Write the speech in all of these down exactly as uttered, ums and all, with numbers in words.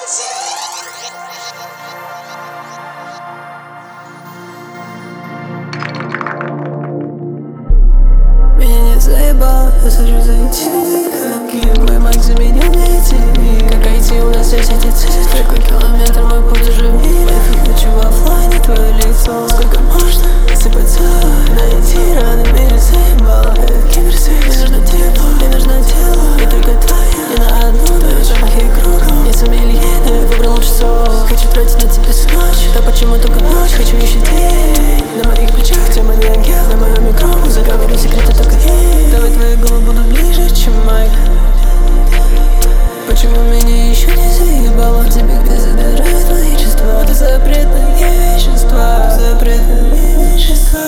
Меня не заебало, я сажу зайти. Мой маг за меня найти. Как айти, у нас есть эти цели. Какой километр мой путь уже мили. Хочу в оффлайне твое лицо. Сколько можно сыпаться? Найти рано, меня заебало. Этот киберсвет, мне нужно тепло, мне нужно тело. Не только твоя, не на одну ночь. Запахи кругом, не сомелье, но я выбрал лучше сок. Хочу тратить на тебя всю ночь, да почему только ночь? Хочу еще день. На моих плечах тема не ангел. На моем микрофоне заговорю секреты только ей. Давай твои головы будут ближе, чем майк. Почему меня еще не заебало? Тебе где забирают мои чувства? Это запретное вещество, запретное вещество.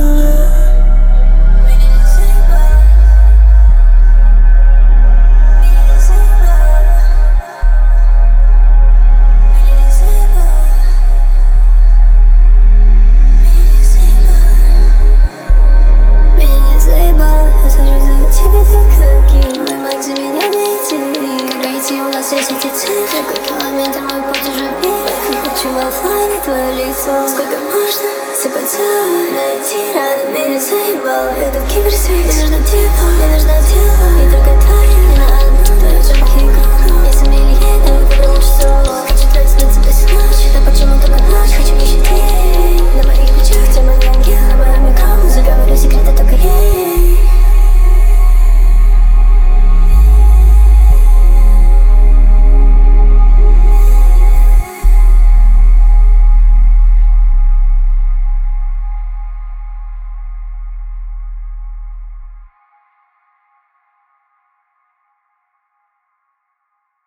Здесь эти цифры, какой километр мой путь уже мимо. Хочу в оффлайне твое лицо. Сколько можно сыпаться? Найти рано, меня заебало. Этот киберсвет, мне нужно тепло, мне нужно тело.